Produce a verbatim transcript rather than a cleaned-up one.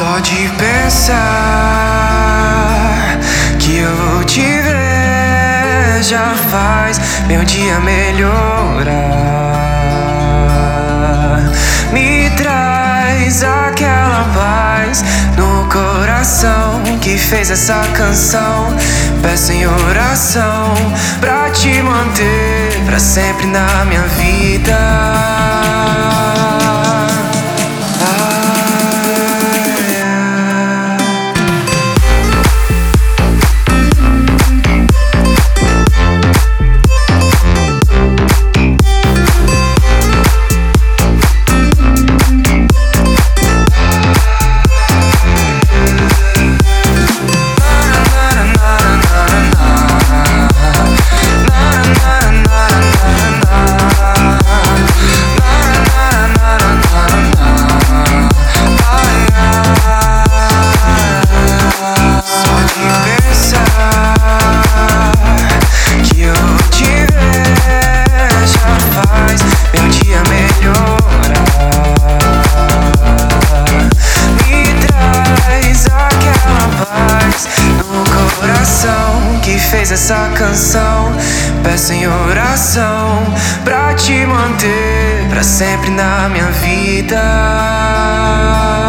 Só de pensar que eu vou te ver já faz meu dia melhorar. Me traz aquela paz no coração que fez essa canção. Peço em oração pra te manter pra sempre na minha vida. Que fez essa canção, peço em oração pra te manter pra sempre na minha vida.